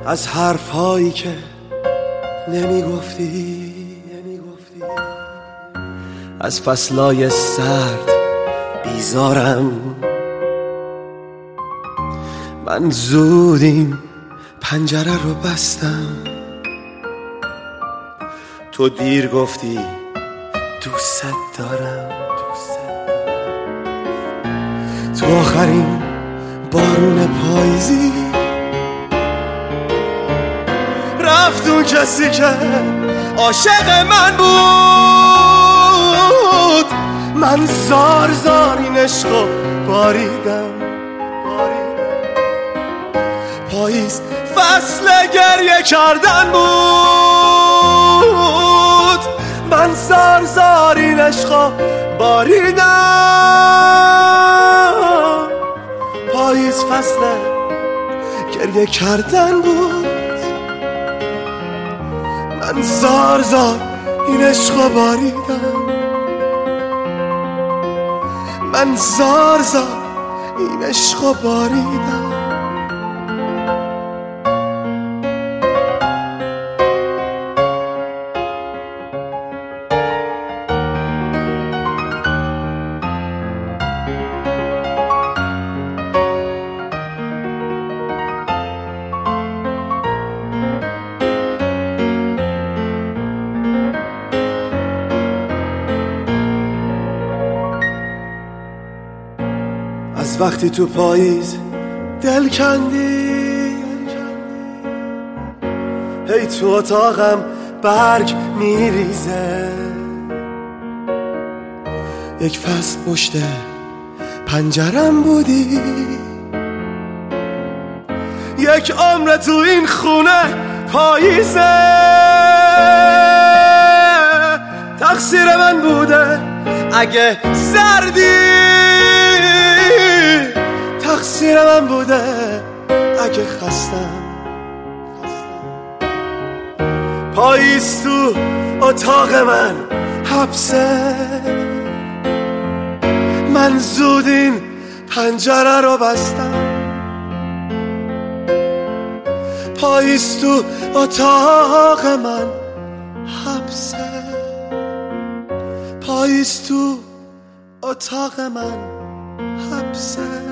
از حرفایی که نمیگفتی، از فصلای سرد بیزارم. من زود این پنجره رو بستم، تو دیر گفتی دوست دارم. تو آخرین بارون پاییزی رفت اون کسی که عاشق من بود. من زار زار این عشقو باریدم. پاییز فصل گریه کردن بود. من زار زار این عشقو باریدم. پاییز فصل گریه کردن بود. من زار زار این عشقو باریدم. من زار زار این عشقو باریدم. از وقتی تو پاییز دل کندی، هی تو اتاقم برگ میریزه. یک فصل پشت پنجرم بودی، یک عمر تو این خونه پاییزه. تقصیر من بوده اگه سردی، تقصیر من بوده اگه خستم. پاییز تو اتاق من حبسه. من زود این پنجره رو بستم. پاییز تو اتاق من حبسه. پاییز تو اتاق من حبسه.